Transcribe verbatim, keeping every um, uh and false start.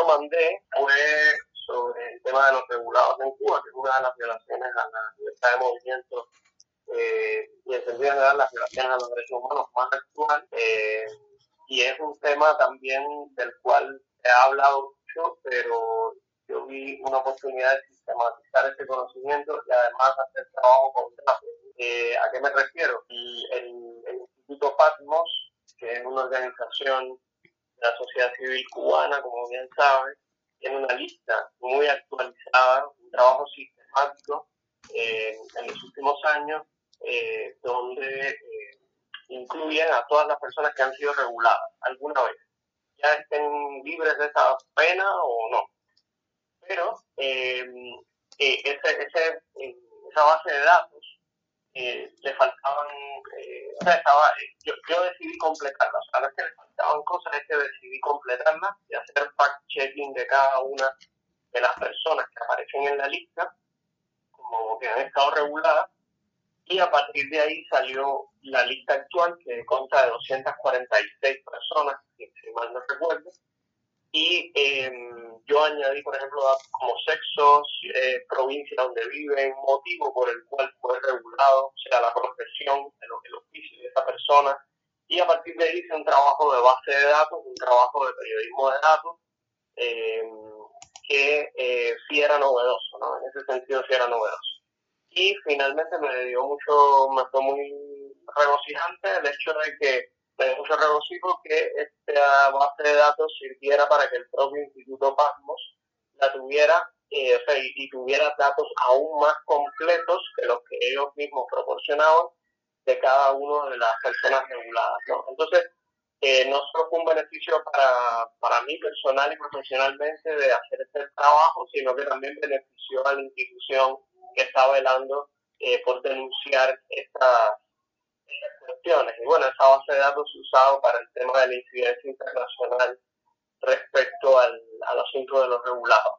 yo mandé fue sobre el tema de los regulados en Cuba, que es una de las violaciones a la libertad de movimiento eh, y en sentido general las violaciones a los derechos humanos más actual, eh, y es un tema también del cual he hablado mucho, pero yo vi una oportunidad de sistematizar ese conocimiento y además hacer trabajo con datos. Eh, ¿A qué me refiero? Y el, el Instituto Patmos, que es una organización de la sociedad civil cubana, como bien sabe, tiene una lista muy actualizada, un trabajo sistemático eh, en los últimos años, eh, donde eh, incluyen a todas las personas que han sido reguladas alguna vez, ya estén libres de esa pena o no. Pero eh, eh, ese, ese, eh, esa base de datos eh, le faltaban, eh, o sea, estaba, yo, yo decidí completarla, o sea, no es que le faltaban cosas, es que decidí completarla y hacer fact-checking de cada una de las personas que aparecen en la lista, como que han estado reguladas, y a partir de ahí salió la lista actual, que consta de doscientas cuarenta y seis personas, si mal no recuerdo, y eh, yo añadí, por ejemplo, datos como sexos, eh, provincia donde viven, motivo por el cual fue regulado, o sea, la profesión, el, el oficio de esa persona, y a partir de ahí hice un trabajo de base de datos, un trabajo de periodismo de datos, eh, que eh, sí era novedoso, ¿no? En ese sentido sí era novedoso. Y finalmente me dio mucho, me fue muy regocijante el hecho de que me dio mucho regocijo que esta base de datos sirviera para que el propio Instituto Patmos la tuviera, eh, o sea, y, y tuviera datos aún más completos que los que ellos mismos proporcionaban de cada una de las personas reguladas, ¿no? Entonces, eh, no solo fue un beneficio para, para mí personal y profesionalmente de hacer este trabajo, sino que también benefició a la institución que está velando eh, por denunciar estas, estas cuestiones. Y bueno, esa base de datos se ha usado para el tema de la incidencia internacional respecto al, al asunto de los regulados.